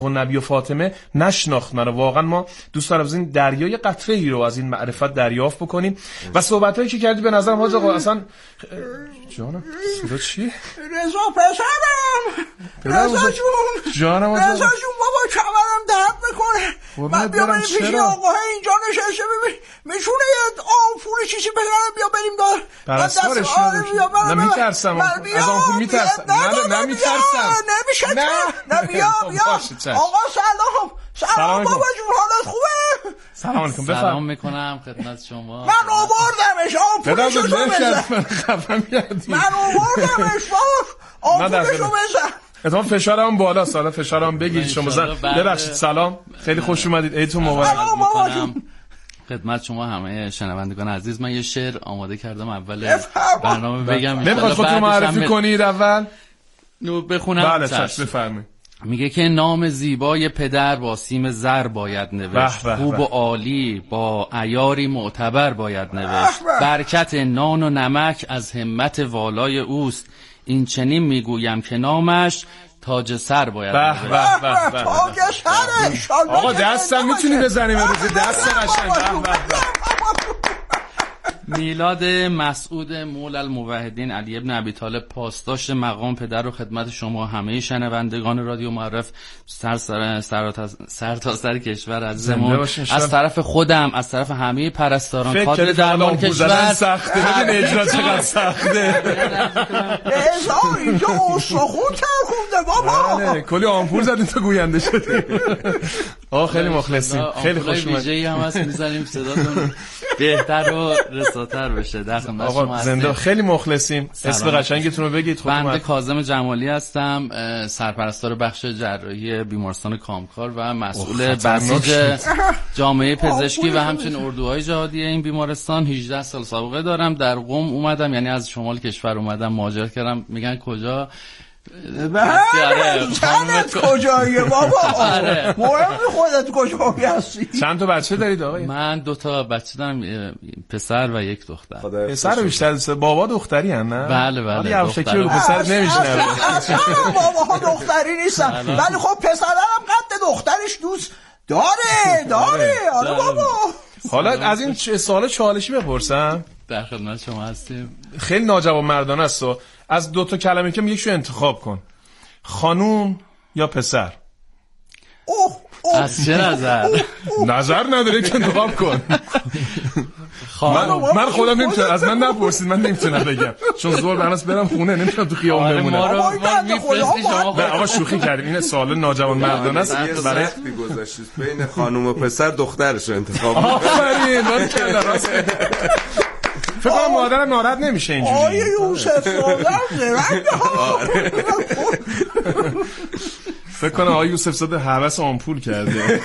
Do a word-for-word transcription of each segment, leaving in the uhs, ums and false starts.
و نبی و فاطمه نشناخت منو. واقعا ما دوست داریم از این دریای قطره ای رو از این معرفت دریافت بکنیم و صحبتایی که کردی به نظرم حاج آقا اصلا جانم صدا چیه؟ رضا پسرم، رضا جون، جانم رضا جون بابا کمرم درد میکنه. من بیا بریم پیش آقاه اینجا نشسته، ببین میتونه یه آمپول چیزی بزنم بیا بریم دار پرستارش نه میترسم از آمپول میترسم. نه نه میترسم نمیشه نه نه بیا بیا آقا سلام سلام بابا جون حالت خوبه؟ سلام علیکم. بفرمایید. سلام میکنم خدمت شما. من آوردمش آمپولشو بزن. خفم کردی. من آوردمش بابا آمپولشو بزن. اتفاقا فشارم بالا، سالا فشارم بگیر شما زن. ببخشید. سلام، خیلی خوش اومدید. عیدتون مبارک. خدمت شما همه شنوندگان عزیز، من یه شعر آماده کردم اول برنامه بگم. نمیخواد خودتون معرفی کنید اول؟ نو بخونم. بله چشم بفرمایید. میگه که نام زیبای پدر با سیم زر باید نوشت، خوب و عالی با عیاری معتبر باید نوشت، برکت نان و نمک از همت والای اوست، این چنین میگویم که نامش تاج سر باید نوشت. به به به تاج سر. آقا دستم میتونی بزنیم امروز؟ دست قشنگ. به به. میلاد مسعود مولا الموحدین علی ابن ابی طالب پاسداشت مقام پدر رو خدمت شما همه شنوندگان رادیو معرف سر سر سر تا سر, تا سر کشور عزیزمون، از طرف خودم، از طرف همه پرستاران خاطر درمان کشور سخته. ببین اجرا چقدر سخته. رضا اینجا استخون ترکونده بابا. بله کلی آمپول زدین تا گوینده شدی. آقا خیلی مخلصیم، خیلی خوش اومدید. ویژه‌ای هم هست می‌ذاریم صداتون بهتر و رساتر بشه. در خدمت شما آقا زنده خیلی مخلصیم. اسم قشنگتون رو بگید. بنده کاظم جمالی هستم، سرپرستار بخش جراحی بیمارستان کامکار و مسئول بسیج جامعه پزشکی و همچنین اردوهای جهادی این بیمارستان. هجده سال سابقه دارم. در قم اومدم، یعنی از شمال کشور اومدم مهاجرت کردم. میگن کجا؟ بله چندت کجاییه بابا؟ مهم خودت کجایی هستی؟ چند تا بچه دارید آقای؟ من دو تا بچه دارم، پسر و یک دختر. پسر رو بیشتر دوست دارم. بابا دختری هن نه؟ بله بله. یه فکری رو پسر نمیشنه. اصلا باباها دختری نیستن، ولی خب پسرم قد دخترش دوست داره داره. آره بابا. حالا از این سوال چالشی بپرسم؟ در خدمت شما هستیم. خیلی ناجوان مردانه است. از دو تا کلمه که یکشو انتخاب کن، خانوم یا پسر. اوه اوه. از چه نظر؟ نظر نداره که انتخاب کن. من, من خودم نمیتونم، از من نپرسید، من نمیتونم بگم چون زور برناس برم خونه نمیتونم تو خیابون بمونم. آقا شوخی کردیم، این سوال ناجوان مردانه است. برای سختی گذاشتید بین خانوم و پسر، دخترشو انتخاب کن. آفرین من کلا راست. فکر کنم مادرم ناراحت نمیشه اینجوری. آیه یوسف زاده زرنگ ها. فکر کنم آقای یوسف زاده هوس آمپول کرده.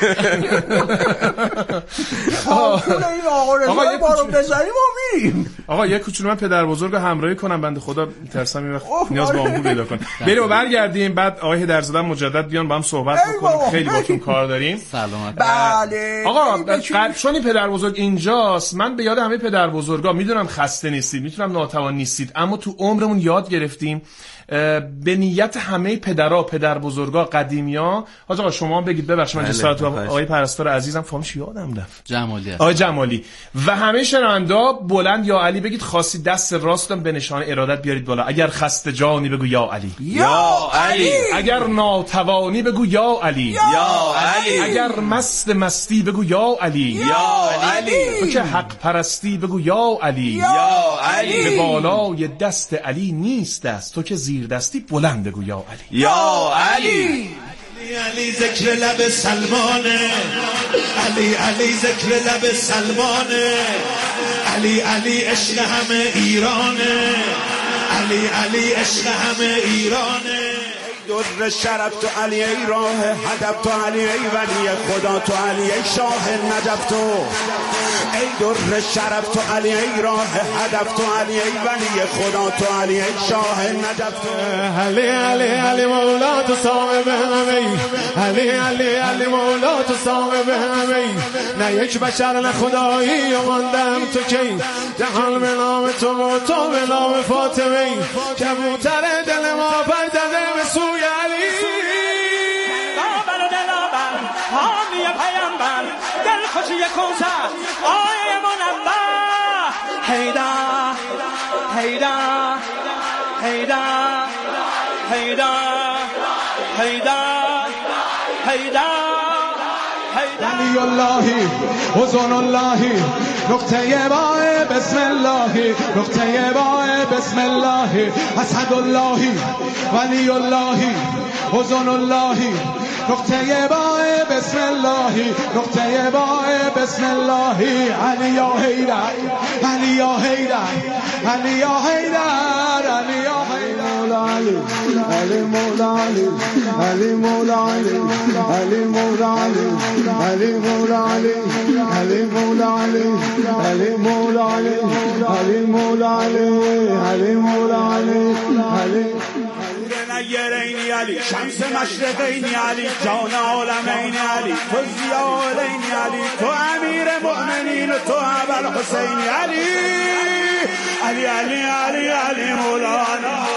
آمپول این آقا رضا بارو بزنیم و میریم. آقا یک کوچولو من پدر بزرگ رو همراهی کنم، بنده خدا ترسم این وقت نیاز به آمپول پیدا کنه. بریم و برگردیم، بعد آقای هدرزاده مجدد بیان با هم صحبت بکنیم. خیلی باتون کار داریم. سلامت. بله آقا چون این پدر بزرگ اینجاست، من به یاد همه پدر بزرگا، میدونم خسته نیستید، میتونم ناتوان نیستید، اما تو عمرمون یاد گرفتیم به نیت همه پدرها، پدر بزرگا، قدیمیا. حاج آقا شما بگید. ببخشید من جسارت آقای پرستار عزیزم فامش یادم رفت. جمالی. آقای جمالی و همه شنوندا بلند یا علی بگید. خاصی دست راستم به نشانه ارادت بیارید بالا. اگر خسته جانی بگو یا علی. یا علی. اگر ناتوانی بگو یا علی. یا علی. اگر مست مستی بگو یا علی. یا علی. تو که حق پرستی بگو یا علی. یا علی. به بالای دست علی نیست است، تو که زیر دستی بلند بگو یا علی. یا علی. علی ذکر لب سلمانه، علی علی ذکر لب سلمانه، علی علی عشق همه ایرانه، علی علی عشق همه ایرانه. در شرف تو علی ای راه هدف تو علی ای ولی خدا تو علی ای شاه نجف تو ای در شرف تو علی ای راه هدف تو علی ای ولی خدا تو علی ای شاه نجف تو علی علی علی مولا تو صاحب همه، علی علی علی مولا تو صاحب همه، نه یک بشر نه خدایی و ماندم تو کی، جهان به نام تو و تو به نام فاطمه، کبوتر دل ما پر زده به سوی علی. پیامبر دلخوشی کوثر آیه منور حیدر حیدر حیدر حیدر حیدر حیدر علی اللهی حسن اللهی نقطه بای بسم اللهی نقطه بای بسم اللهی اسد اللهی ولی اللهی حسن اللهی نقطه بای بسم اللهی نقطه بای بسم اللهی علی یا حیدر علی یا حیدر علی یا حیدر علی یا حیدر علی علی مولا علی علی مولا علی علی مولا علی علی مولا علی علی مولا علی علی مولا علی علی مولا علی علی مولا علی علی نگرینی علی شمس مشرقینی علی جان عالمینی علی تو زیادینی علی تو امیر مؤمنین و تو ابو حسینی علی علی علی علی علی مولانا.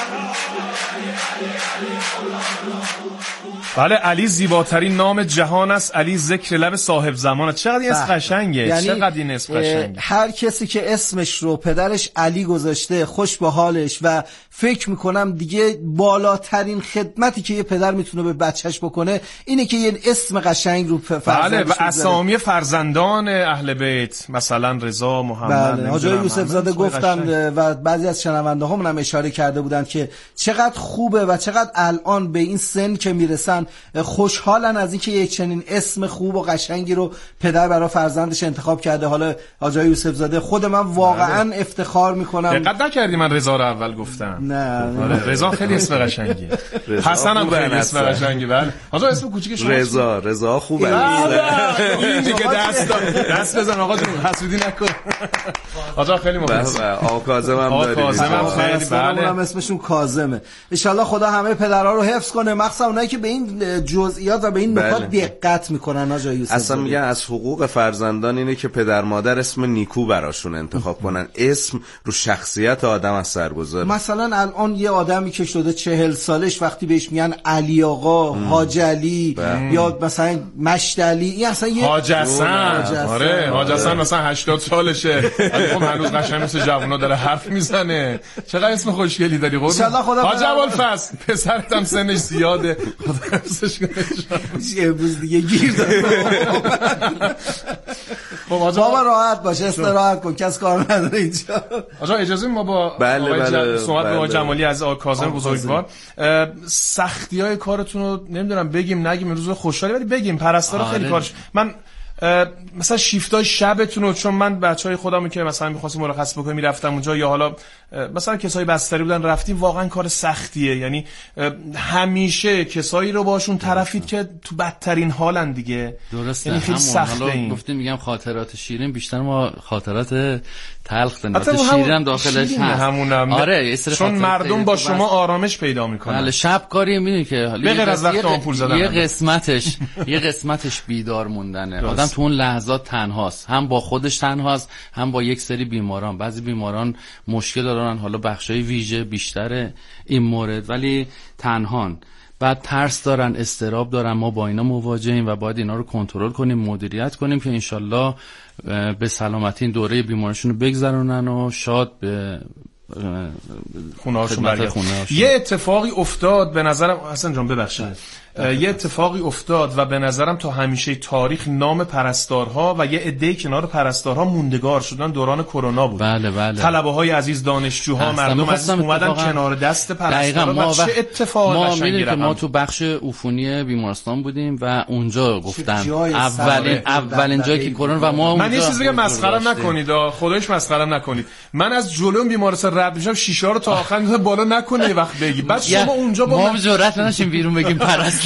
بله علی زیباترین نام جهان است. علی ذکر لب صاحب زمان. چقدر این اسم قشنگه. یعنی چقدر این اسم قشنگه. هر کسی که اسمش رو پدرش علی گذاشته خوش به حالش و فکر میکنم دیگه بالاترین خدمتی که یه پدر میتونه به بچهش بکنه اینه که یه اسم قشنگ رو فرزندش بله و اسامی فرزندان اهل بیت مثلا رضا محمد. بله حاج یوسف زاده گفتن و بعضی از شنونده هامون هم اشاره کرده بودن که چقدر خوبه و چقدر الان به این سن که میرسن خوشحالن از اینکه یک چنین اسم خوب و قشنگی رو پدر برای فرزندش انتخاب کرده. حالا حاج یوسف زاده خود من واقعا بله. افتخار میکنم. دقت نکردی من رضا رو اول گفتم. نه آره رضا خیلی اسم قشنگیه. حسن هم خیلی اسم قشنگی. بله حاج اسم کوچیک شما رضا. رضا خوبه. این دیگه دست دست بزن آقا جون حسودی نکن. آقا خیلی مخلص. آقا کاظم هم دارید. کاظم هم خیلی بله اسمشون کاظمه. ان شاءالله خدا همه پدرها رو حفظ کنه مخصوصا اونایی که به این جزئیات و به این نکات دقت میکنن. حاج یوسف اصلا میگن از حقوق فرزندان اینه که پدر مادر اسم نیکو براشون انتخاب کنن. اسم رو شخصیت آدم اثر گذاره. مثلا الان یه آدمی که شده چهل سالش وقتی بهش میگن علی آقا، حاج علی یا مثلا مشت علی، این اصلا یه حاج حسن. آره حاج حسن مثلا هشتاد سالشه ولی خب هنوز قشنگ مثل جوونا داره حرف میزنه. چقدر اسم خوشگلی داری قربون. حاج ابوالفضل پسرت هم سنش زیاده خدا حفظش کنه. امروز دیگه گیر داد. بابا راحت باش استراحت کن کس کار نداره اینجا. آقا اجازه ما با بله آقای بله صحبت بله با جمالی از آقا کاظم بزرگوار سختی‌های کارتون رو نمیدونم بگیم نگیم امروز خوشحالی ولی بگیم پرستارا خیلی کارش من مثلا شیفتای شبتون رو چون من بچهای خودمو که مثلا می‌خواستم مرخص بکنم میرفتم اونجا یا حالا مثلا کسایی بستری بودن رفتیم واقعا کار سختیه. یعنی همیشه کسایی رو باشون طرفید که تو بدترین حالن دیگه. درسته. یعنی خیلی سخته این. گفتیم میگم خاطرات شیرین بیشتر ما خاطرات تلخ داریم. شیرین هم داخلش هست. همونم. آره چون مردم با شما آرامش پیدا میکنن. بله شب کاری میدونی که به غیر از وقت آمپول زدن یه قسمتش یه قسمتش بیدار موندنه. آدم تو اون لحظات تنهاست. هم با خودش تنهاست هم با یک سری بیماران. بعضی بیماران مشکل دارن حالا بخشای ویژه بیشتره این مورد ولی تنهان. بعد ترس دارن استراب دارن. ما با اینا مواجهیم و باید اینا رو کنترل کنیم مدیریت کنیم که انشالله به سلامتی این دوره بیمارشون رو بگذرونن و شاد به خونه‌هاشون برگردن. یه اتفاقی افتاد به نظرم حسن جان ببخشید یه اتفاقی افتاد و به نظرم تا همیشه تاریخ نام پرستارها و یه عده کنار پرستارها موندگار شدن دوران کرونا بود. بله بله. طلبه‌های عزیز، دانشجوها، مردم عزیز اومدن کنار دست پرستارها و چه اتفاقی ما می‌دونیم که ما تو بخش عفونی بیمارستان بودیم و اونجا گفتن اولین اولین جایی که کرونا و ما من یه چیزی بگم مسخره نکنید خودش مسخره نکنید. من از جلوی بیمارستان رد میشم شیشه رو تا آخر میذارم بالا نکنه یه وقت بگی بعد شما اونجا با ما جرئت نداشتیم بیرون بگیم پرستار.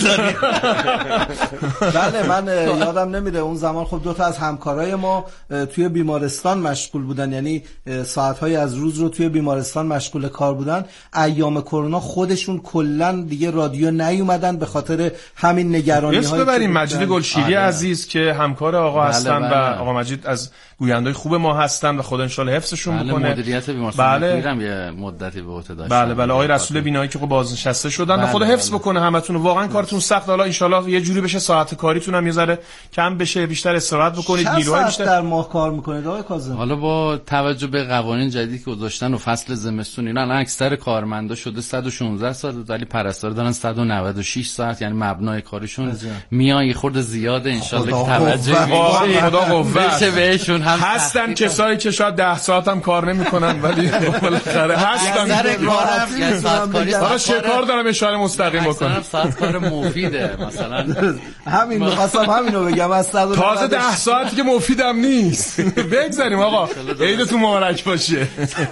بله من یادم نمیره اون زمان خب دو تا از همکارای ما توی بیمارستان مشغول بودن یعنی ساعت‌های از روز رو توی بیمارستان مشغول کار بودن. ایام کرونا خودشون کلا دیگه رادیو نیومدن به خاطر همین نگرانی هایی. ببریم مجید گلشیری آره. عزیز که همکار آقا بله هستن بله. و آقا مجید از گویندای خوب ما هستن و خدا ان شاء الله حفظشون بله بکنه. مدیریت بیمارستان بله. میرم یه مدتی به عهده داشتن. بله بله آقای رسول بینایی که خب بازنشسته شدن بله. و خدا حفظ بله. بکنه همتون. واقعا کار کارتون سخت، حالا انشالله یه جوری بشه ساعت کاریتون هم یه ذره کم بشه، بیشتر استراحت بکنید، نیروهای بیشتر. چند ساعت در ماه کار میکنید آقای کاظم؟ حالا با توجه به قوانین جدیدی که گذاشتن و فصل زمستون اینا، الان اکثر کارمندا شده صد و شانزده ساعت، ولی پرستار دارن صد و نود و شش ساعت، یعنی مبنای کارشون میان یه خورده زیاده. انشالله که توجه خدا قوت بهشون هم هستن کسایی که شاید ده ساعت هم کار نمیکنن ولی بالاخره هستن. حالا چه کار دارم اشاره مستقیم بکنم؟ ساعت کار مفیده مثلا. همین می‌خواستم همینو بگم، از تازه ده ساعتی که مفیدم نیست. بگذاریم آقا، عیدتون مبارک باشه.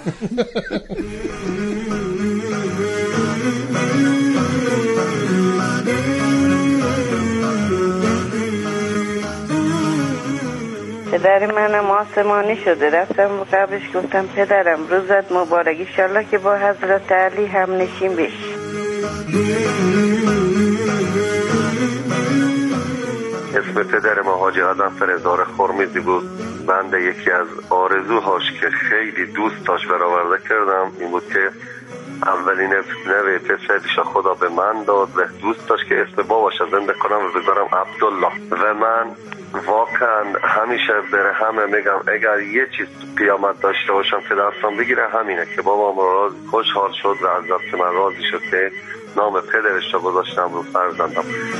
پدر منم آسمانی شده، رفتم قبرش گفتم پدرم روزت مبارک، انشالله که با حضرت علی هم نشین بشی. اسم پدر ما حاجی آدم فرزار خرمیزی بود. بنده یکی از آرزوهاش که خیلی دوست داشت برآورده کردم این بود که اولین نوه پسرش خدا به من داد و دوست داشت که اسم باباش زنده کنم و بذارم عبدالله. و من واقعا همیشه بره همه میگم اگر یه چیز قیامت داشته باشم که دستم بگیره همینه که بابام راز خوشحال شد و از دست من راضی شد که نام پدرش رو گذاشتم رو فرزندم.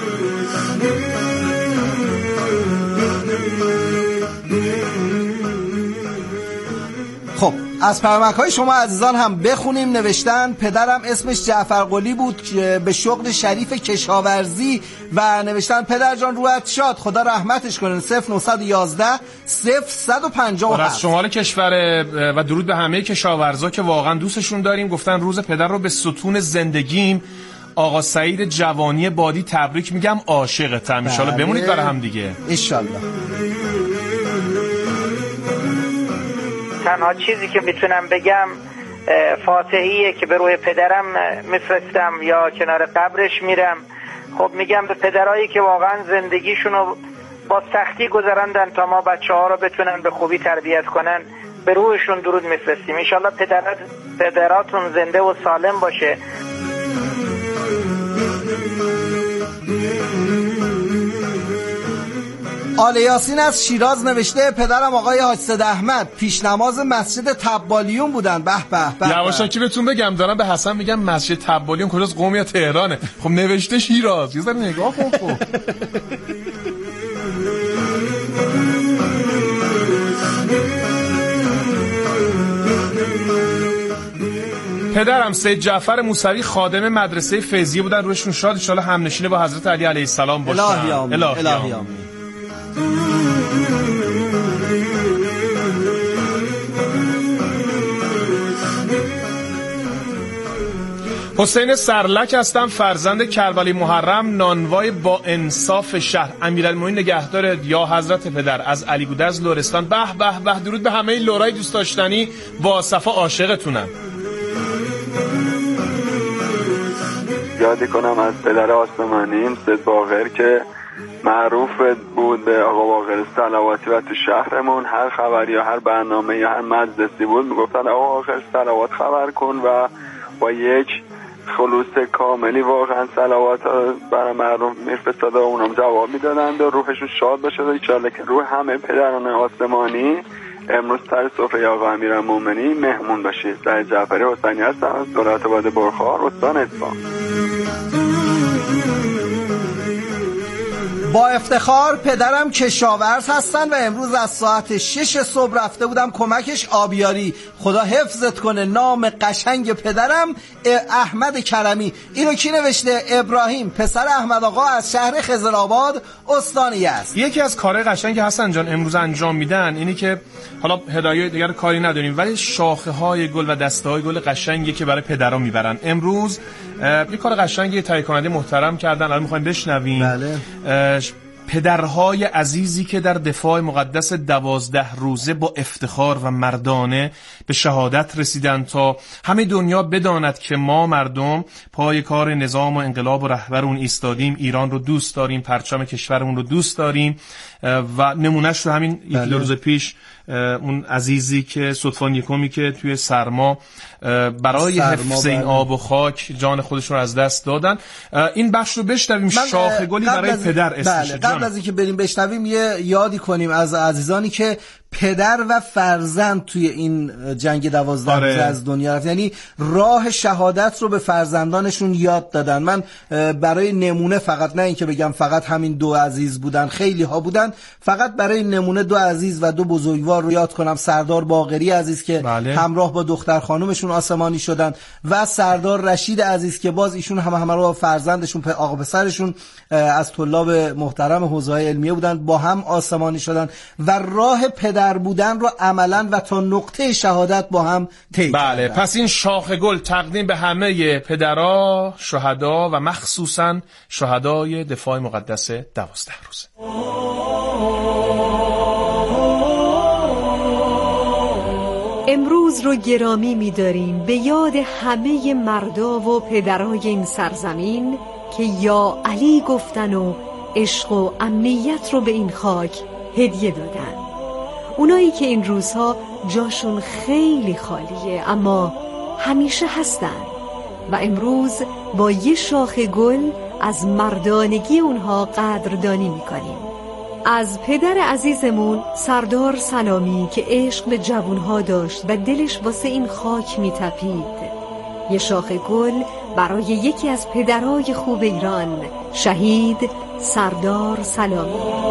خب از پیامک‌های شما عزیزان هم بخونیم. نوشتن پدرم اسمش جعفر قلی بود به شغل شریف کشاورزی و نوشتن پدر جان روحت شاد، خدا رحمتش کنه. صفر نهصد و یازده صفر صد و پنجاه و هفت از شمال کشور و درود به همه کشاورزا که واقعا دوستشون داریم. گفتن روز پدر رو به ستون زندگیم آقا سعید جوانی بادی تبریک میگم، عاشقتم. ان شاءالله بمونید برای هم دیگه ان شاءالله. تنها چیزی که میتونم بگم فاتحیه که به روی پدرم میفرستم یا کنار قبرش میرم. خب میگم به پدرایی که واقعا زندگیشونو با سختی گذراندن تا ما بچه ها رو بتونن به خوبی تربیت کنن، به روحشون درود میفرستیم. انشالله پدرات پدراتون زنده و سالم باشه. آل یاسین از شیراز نوشته پدرم آقای حاج سید احمد پیش نماز مسجد تبالیون بودن. به به به. یواشکی بهتون بگم دارم به حسن میگم مسجد تبالیون کجاست، قم یا تهرانه؟ خب نوشته شیراز، یه ذره نگاه کن. خب پدرم سید جعفر موسوی خادم مدرسه فیضیه بودن، روشون شاد، ان شاءالله همنشین با حضرت علی علیه السلام باشن. الهی آمین. الهی آمین. حسین سرلک هستم، فرزند کربلی محرم، نانوای با انصاف شهر. امیرالمومنین نگهدار یا حضرت پدر از علی گودرز لرستان. به به به، درود به همه لورای دوست داشتنی، با صفا عاشقتونم. یادی کنم از پدر آسمانیم سید باقر که معروف بود به آقا باقر صلواتی و تو شهرمون هر خبری یا هر برنامه یا هر مجلسی بود میگفتن آقا باقر صلوات خبر کن و با یک خلوص کاملی واقعا صلوات برای مردم میفرستاد و اونم جواب میدادند و روحشون شاد باشه و انشالله که روح همه پدران آسمانی امروز سر سفره آقا امیرالمومنین مهمون باشید. در جعفری حسینی هستم از دولت آباد برخار استان اصفهان. با افتخار پدرم کشاورز هستن و امروز از ساعت شش صبح رفته بودم کمکش آبیاری. خدا حفظت کنه. نام قشنگ پدرم احمد کرمی. اینو کی نوشته؟ ابراهیم، پسر احمد آقا از شهر خضرآباد استان یزد. یکی از کارهای قشنگ حسن جان امروز انجام میدن اینی که حالا هدایای دیگر کاری نداریم ولی شاخه های گل و دسته های گل قشنگی که برای پدران میبرن. امروز یه کار قشنگی تهیه کننده محترم کردن، الان میخوایم بشنویم. بله. پدرهای عزیزی که در دفاع مقدس دوازده روزه با افتخار و مردانه به شهادت رسیدند تا همه دنیا بداند که ما مردم پای کار نظام و انقلاب و رهبر اون ایستادیم، ایران رو دوست داریم، پرچم کشورمون رو دوست داریم. و نمونهش رو همین یک بله. روز پیش اون عزیزی که صدفان یکمی که توی سرما برای حفظ این آب و خاک جان خودشون رو از دست دادن. این بخش رو بشنویم، شاخ گلی برای از... پدر اسمشه. بله. قبل از اینکه بریم بشنویم یه یادی کنیم از عزیزانی که پدر و فرزند توی این جنگ دوازده آره. روزه از دنیا رفت، یعنی راه شهادت رو به فرزندانشون یاد دادن. من برای نمونه فقط، نه اینکه بگم فقط همین دو عزیز بودن، خیلی ها بودن، فقط برای نمونه دو عزیز و دو بزرگوار رو یاد کنم. سردار باقری عزیز که بله. همراه با دختر خانومشون آسمانی شدن و سردار رشید عزیز که باز ایشون هم همراه با فرزندشون آقا پسرشون از طلاب محترم حوزه‌های علمیه بودن، با هم آسمانی شدن و راه پدر بودن رو عملاً و تا نقطه شهادت با هم طی بله کردن. پس این شاخ گل تقدیم به همه پدرها، شهدا و مخصوصاً شهدای دفاع مقدس دوازده روزه. امروز رو گرامی می‌داریم به یاد همه مردا و پدرای این سرزمین که یا علی گفتن و عشق و امنیت رو به این خاک هدیه دادن. اونایی که این روزها جاشون خیلی خالیه اما همیشه هستن و امروز با یه شاخ گل از مردانگی اونها قدردانی میکنیم. از پدر عزیزمون سردار سلامی که عشق به جوانها داشت و دلش واسه این خاک میتپید، یه شاخ گل برای یکی از پدرای خوب ایران، شهید سردار سلامی.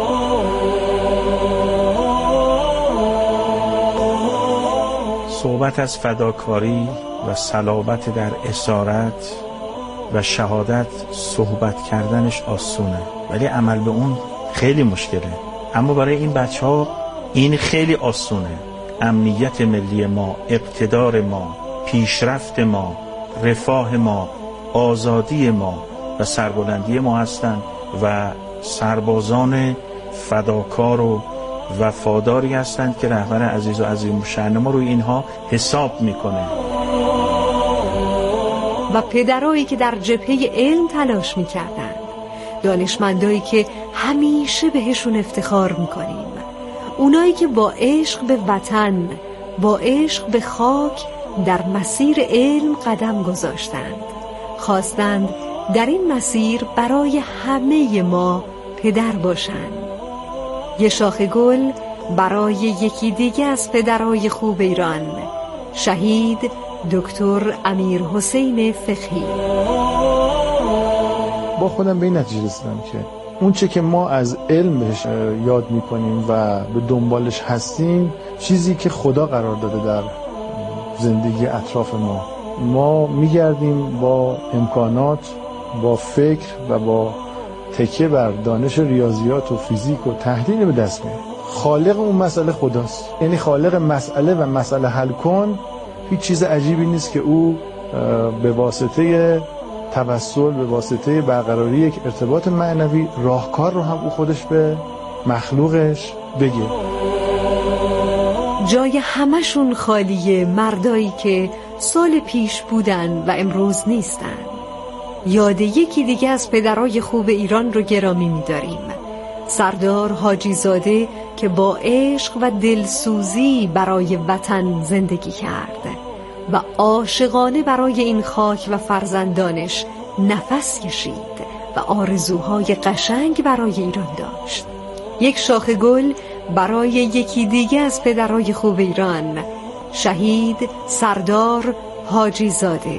صحبت از فداکاری و صلابت در اسارت و شهادت، صحبت کردنش آسونه ولی عمل به اون خیلی مشکله. اما برای این بچه ها این خیلی آسونه. امنیت ملی ما، اقتدار ما، پیشرفت ما، رفاه ما، آزادی ما و سربلندی ما هستند و سربازان فداکار و وفاداری هستند که رهبر عزیز و عظیم الشأن ما روی اینها حساب میکنه. و پدرایی که در جبهه علم تلاش میکردند، دانشمندایی که همیشه بهشون افتخار میکنیم، اونایی که با عشق به وطن، با عشق به خاک در مسیر علم قدم گذاشتند، خواستند در این مسیر برای همه ما پدر باشند. یه شاخ گل برای یکی دیگه از پدرای خوب ایران، شهید دکتر امیر حسین فقیهی. با خودم به این نتیجه رسیدم که اون چه که ما از علم بهش یاد میکنیم و به دنبالش هستیم، چیزی که خدا قرار داده در زندگی اطراف ما. ما میگردیم با امکانات، با فکر و با تکیه بر دانش ریاضیات و فیزیک و تحلیل به دست میاریم. خالق اون مسئله خداست، یعنی خالق مسئله و مسئله حل کن. هیچ چیز عجیبی نیست که او به واسطه توسل، به واسطه برقراری یک ارتباط معنوی، راهکار رو هم او خودش به مخلوقش بگه. جای همشون خالیه مردایی که سال پیش بودن و امروز نیستن. یاد یکی دیگه از پدرای خوب ایران رو گرامی می‌داریم، سردار حاجی زاده که با عشق و دلسوزی برای وطن زندگی کرد و عاشقانه برای این خاک و فرزندانش نفس کشید و آرزوهای قشنگ برای ایران داشت. یک شاخ گل برای یکی دیگه از پدرای خوب ایران، شهید سردار حاجی زاده.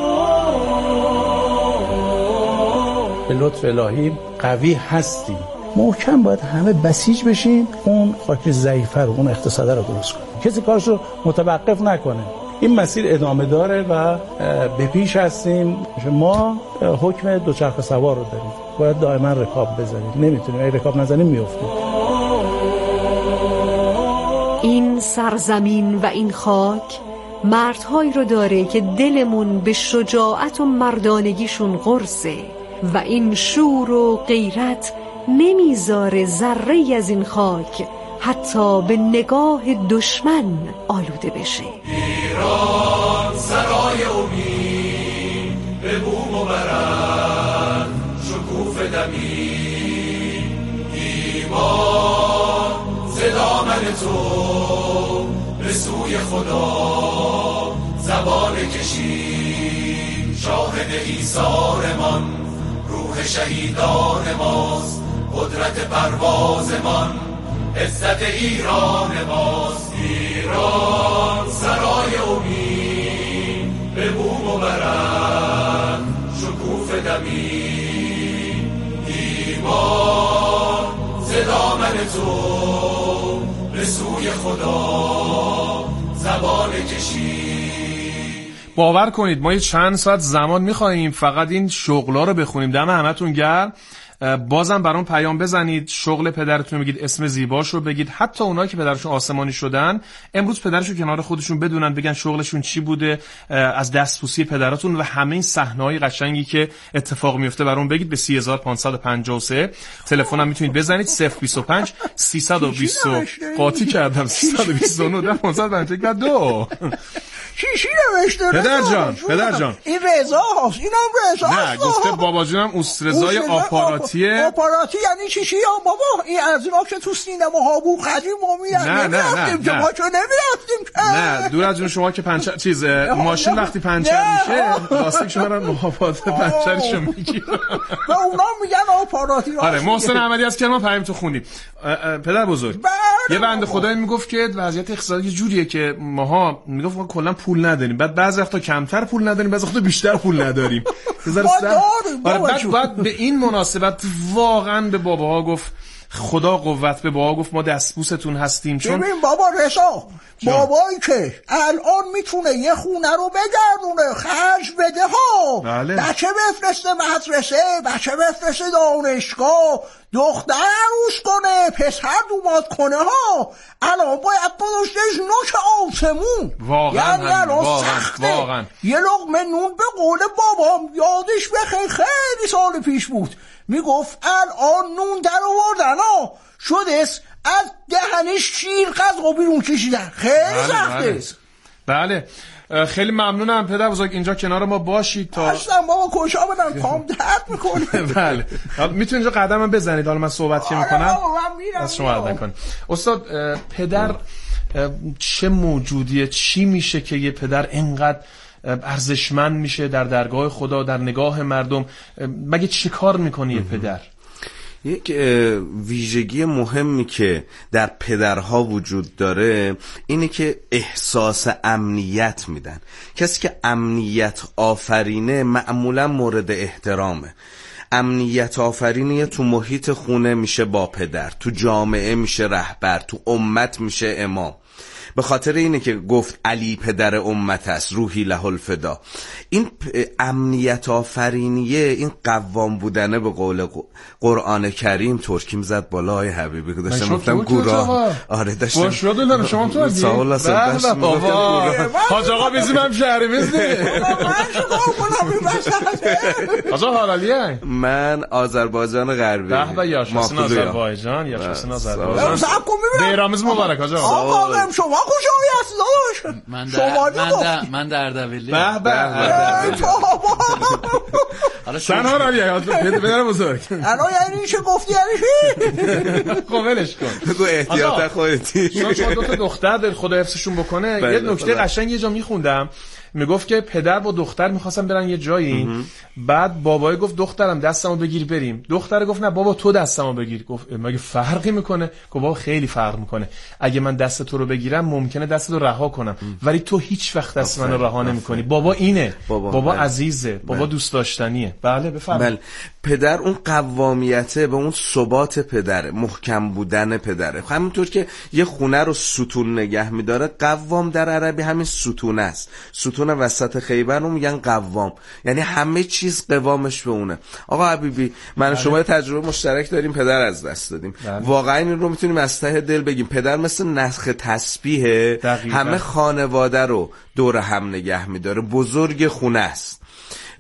به لطف الهی قوی هستیم، محکم باید همه بسیج بشیم، اون خاک ضعیفه رو، اون اقتصاده رو درست کنیم، کسی کارشو متوقف نکنه. این مسیر ادامه داره و به پیش هستیم. ما حکم دوچرخه سوار رو داریم، باید دائما رکاب بزنیم، نمیتونیم اگه رکاب نزنیم میافتیم. این سرزمین و این خاک مردهایی رو داره که دلمون به شجاعت و مردانگیشون قرصه و این شور و غیرت نمیذاره ذره از این خاک حتی به نگاه دشمن آلوده بشه. ایران سرای امید به بوم و برد شکوف دمی ایمان زدامن تو به سوی خدا زبان کشید شاهد ایثارمان روح شهیدان ماست قدرت پروازمان عزت ایران ماست ایران سرای امید به بوم و برد شکوف دمی ایمان زدامن تو به سوی خدا زبان کشید. باور کنید ما یه چند ساعت زمان میخواییم فقط این شغلا رو بخونیم. دم همتون گرم. بازم برام پیام بزنید، شغل پدرتون رو بگید، اسم زیباشو بگید، حتی اونایی که پدرشون آسمانی شدن امروز پدرشون کنار خودشون بدونن، بگن شغلشون چی بوده، از دستبوسی پدراتون و همه این صحنه‌های قشنگی که اتفاق میفته برام بگید. به سه هزار و پانصد و پنجاه و سه تلفنم میتونید بزنید صفر بیست و پنج سیصد و بیست قاطی کردم سیصد و بیست و نه پانصد و پنجاه و دو. چی چی نوشته؟ پدر جان، پدر جان، این رضا هست، اینم رضا هست. نه گفته بابا جونم اوسترزای آپاراتیه. آپاراتی یعنی چی چی یا بابا؟ این از اینا که تو سینماها بود قدیم ما میرفتیم. نه نه نه که ما چون نمیرفتیم که. نه دور از جون شما که پنچر چیز ماشین وقتی پنچر میشه لاستیک شما رو محافظت پنچرشو میگیره. و اونا میگن آپاراتی. آره محسن احمدی از کرمان پیام تو خوندیم. پدر بزرگ یه بنده خدایی میگفت که وضعیت اقتصادی یه جوریه که ماها میگفت ما کلا پول نداریم، بعد بعضی وقتا کمتر پول نداریم، بعضی وقتا بیشتر پول نداریم. آره بعد بعد به این مناسبت واقعا به باباها گفت خدا قوت به بابا گفت ما دستبوستون هستیم. چون ببین بابا رضا بابایی که الان میتونه یه خونه رو بگردونه خرج بده ها، بله. بچه بفرسته مدرسه، بچه بفرسته دانشگاه، دختر عروس کنه، پسر دومات کنه ها، الان باید گذاشتش نوک آسمون. واقعا یعنی الان سخته. واقعا. یه لقمه نون به قول بابام یادش بخیر خیلی سال پیش بود میگفت الان نون در آوردن ها شده است از دهنش شیر قزقو بیرون کشیدن. خیلی بله سخته. بله, بله. خیلی ممنونم پدر بزرگ اینجا کنار ما باشید تا هستم بابا کجا بدم پام درد میکنه. بله میتونید اینجا قدمم بزنید حالا من صحبت که میکنم از شما عرض نکنم. استاد پدر چه موجودیه، چی میشه که یه پدر اینقدر ارزشمند میشه در درگاه خدا، در نگاه مردم؟ مگه چی کار میکنه یه پدر؟ یک ویژگی مهمی که در پدرها وجود داره اینه که احساس امنیت میدن. کسی که امنیت آفرینه معمولا مورد احترامه. امنیت آفرینی تو محیط خونه میشه با پدر، تو جامعه میشه رهبر، تو امت میشه امام. به خاطر اینه که گفت علی پدر امت است روحی له الفدا. این امنیت آفرینیه، این قوام بودنه به قول قرآن کریم. ترکیم زد بالای حبیبی که داشتم گفتم گورا. آره داشتم باش رو دلم شما تو هستی سوال اصلا داشتم گفتم گورا. حاج آقا بیزی من شهری میزنی آقا حالالیه من آذربایجان غربی. به به یاشاسین آذربایجان یاشاسین آذربایجان بیرامز مبارک حاج آقا. شما کجایی هستی داداش؟ من در من در دبیلی. به به سن ها رو بیای پدر بزرگ. الان یعنی چه گفتی یعنی چی؟ خب ولش کن بگو احتیاط خودتی. شما دو تا دختر دارید خدا حفظشون بکنه. یه نکته قشنگ یه جا میخوندم میگفت که پدر با دختر میخواستن برن یه جایی، بعد بابای گفت دخترم دستمو بگیر بریم. دختر گفت نه بابا تو دستمو بگیر. گفت مگه فرقی میکنه؟ گفت بابا خیلی فرق میکنه. اگه من دست تو رو بگیرم ممکنه دست تو رها کنم، ولی تو هیچ وقت دست منو رها نمیکنی. بابا اینه، بابا, بابا عزیزه، بابا دوست داشتنیه. بله بفرمایید. بله. پدر اون قوامیته، به اون ثبات پدره، محکم بودن پدره. همینطور که یه خونه رو ستون نگه میداره، قوام در عربی همین ستون است. ستون وسط خیبر رو میگن قوام، یعنی همه چیز قوامش به اونه. آقا حبیبی من شما تجربه مشترک داریم، پدر از دست دادیم. بله. واقعا این رو میتونیم از ته دل بگیم. پدر مثل نسخ تسبیحه، همه خانواده رو دور هم نگه میداره، بزرگ خونه است.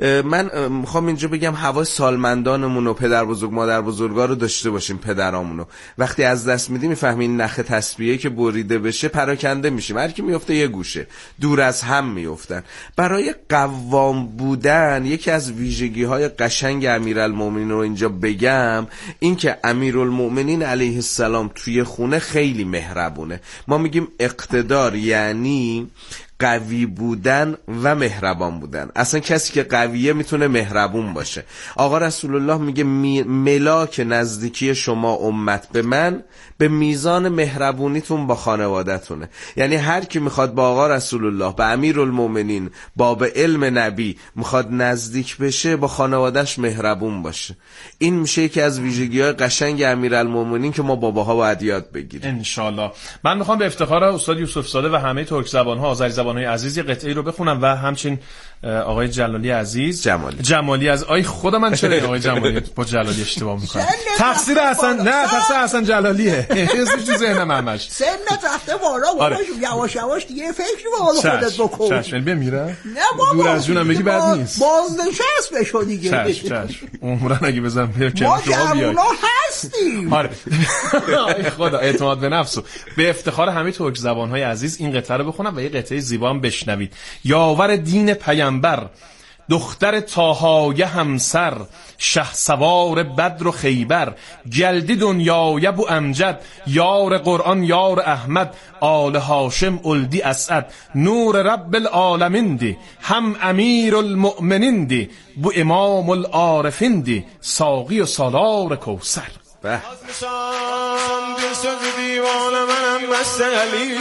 من میخوام اینجا بگم هوای سالمندانمون و پدر بزرگ مادر بزرگا رو داشته باشیم. پدرامونو وقتی از دست میدیم میفهمین نخ تسبیحه که بریده بشه پراکنده میشیم، هر کی میفته یه گوشه، دور از هم میافتن. برای قوام بودن یکی از ویژگی های قشنگ امیرالمومنین رو اینجا بگم این که امیرالمومنین علیه السلام توی خونه خیلی مهربونه. ما میگیم اقتدار یعنی قوی بودن و مهربان بودن. اصلا کسی که قویه میتونه مهربون باشه. آقا رسول الله میگه می... ملاک نزدیکی شما امت به من به میزان مهربونیتون با خانوادتونه. یعنی هر کی میخواد با آقا رسول الله، با امیرالمومنین، با به علم نبی میخواد نزدیک بشه، با خانوادهش مهربون باشه. این میشه یکی از ویژگی‌های قشنگ امیرالمومنین که ما باباها باید یاد بگیریم ان شاء الله. من میخوام به افتخار استاد یوسف زاده و همه ترک زبان‌ها، آذری زبان‌های عزیز یه قطعه‌ای رو بخونم و همچنین آقای جلالی عزیز جمالی جمالی از آی خدا من چرا آقای جمالی با جلالی اشتباه میکنم؟ تقصیر حسن نه تقصیر حسن جلالیه. اسمش تو ذهنم همش سنت رفته بالا بابا، یواش یواش دیگه فکر به خودت بکن. چشم بمیره؟ نه بابا دور از جونم بگی بد نیست. بازنشست بشو دیگه. چشم چشم عمرن اگه بزنم که ما جوونا هستیم. آره آی خدا اعتماد به نفسو. به افتخار همه ترک زبان‌های عزیز این قطعه رو بخونم و یه قطعه زیبا هم بشنوید. یاور دین پیامبر، دختر طاهای همسر، شهسوار بدر و خیبر، جلدی دنیای بو امجد، یار قرآن یار احمد، آل هاشم اولدی اسعد، نور رب العالمین دی، هم امیر المؤمنین دی، بو امام العارفین دی، ساقی و سالار کوثر. به دل سوز دیوان منم مسئلی،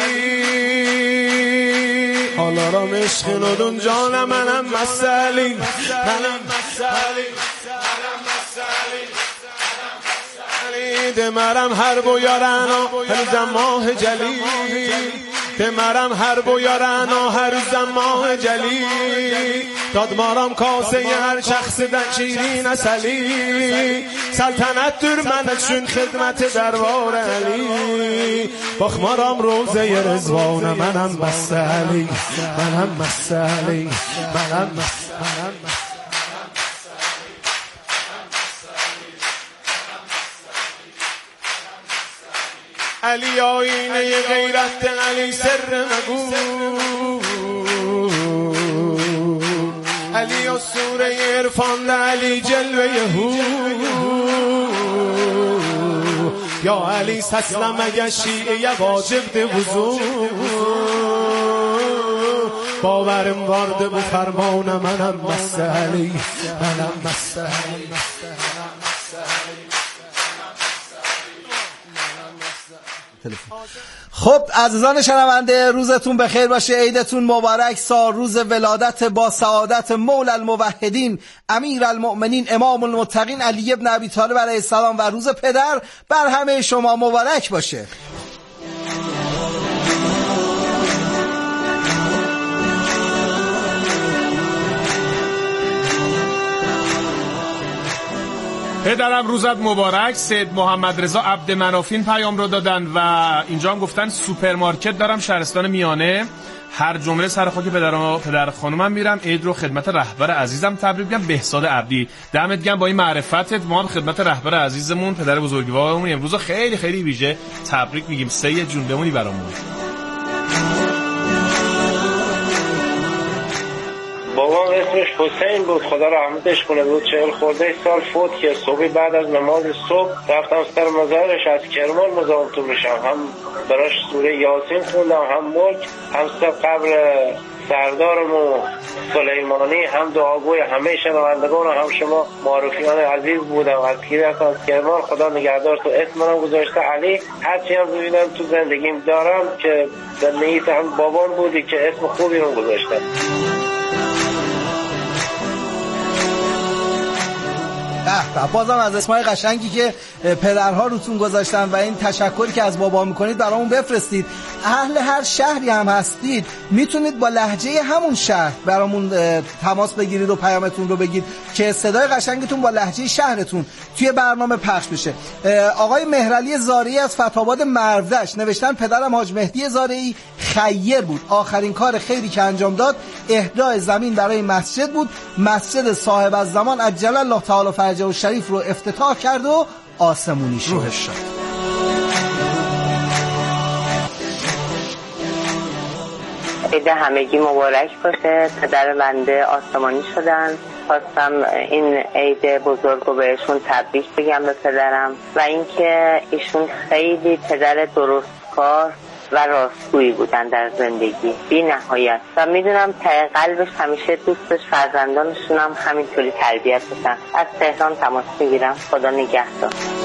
حالا را مشق ندون جان منم مسئلی، منم مسئلی، منم مسئلی، دمرم هر بو یارنا هر زماه جلی، دمرم هر بو یارنا هر زماه جلی، داد مارم کاسه هر شخص در شیرین اصلی، سلطنت در من چون خدمت دربار علی، باخ مارم روزه رضوان منم مسئلی، منم مسئلی، منم مسئلی. علی آینه غیرت علی سر مگو، علی اسطوره عرفان علی جلوه هو، یا علی تسلم اگه شیعه واجب ده وضو، باورم وارد به فرمان منم مسئلی، منم مسئلی. خب عزیزان شنونده روزتون بخیر باشه، عیدتون مبارک. سال روز ولادت با سعادت مولا الموحدین امیرالمؤمنین امام المتقین علی ابن ابی طالب علیه السلام و روز پدر بر همه شما مبارک باشه. پدرم روزت مبارک. سید محمد رضا عبدمنافین پیام رو دادن و اینجا هم گفتن سوپرمارکت دارم شهرستان میانه، هر جمله سر خاک پدرم پدر خانومم میرم. عید رو خدمت رهبر عزیزم تبریک میگم، بهزاد عبدی. دمت گرم با این معرفتت. ما هم خدمت رهبر عزیزمون پدر بزرگوارمون امروز خیلی خیلی ویژه تبریک میگیم. سید جون بمونی برامون. بابام اسمش حسین بود، خدا رحمتش کنه، بود چهل خورده سال فوت که صبح بعد از نماز صبح رفتم سر مزارش، از کرمان مزاحم تو میشم، هم براش سوره یاسین خوندم، هم ملک، هم سر قبر سردارمون سلیمانی، هم دعاگوی همه شنوندگان و هم شما معروفیان عزیز بودم. از گیری از کرمان، خدا نگهدار. تو اسم منم گذاشته علی. هرچی هم ببینم تو زندگیم دارم که در نیت هم بابام بودی که اسم خوبی رو گذاشتم. به بازم از اسمای قشنگی که پدرها روتون گذاشتن و این تشکری که از بابا میکنید برامون بفرستید. اهل هر شهری هم هستید میتونید با لهجه همون شهر برامون تماس بگیرید و پیامتون رو بگید که صدای قشنگتون با لهجه شهرتون توی برنامه پخش بشه. آقای مهرعلی زارعی از فتح‌آباد مرودشت نوشتن پدرم حاج مهدی زارعی خیر بود، آخرین کار خیری که انجام داد اهدای زمین برای مسجد بود. مسجد صاحب الزمان عجل الله تعالی فرجه و شریف رو افتتاح کرد و آسمونی شد. روحش شد. عید همگی مبارک باشه. پدر بنده آسمانی شدن. خواستم این عید بزرگ رو بهشون تبریک بگم به پدرم و اینکه ایشون خیلی پدر درستکار و راستگویی بودن در زندگی بی نهایت و میدونم ته قلبش همیشه دوستش فرزندانشون هم همینطوری تربیت بشن. از تهران تماس میگیرم. خدا نگهدار.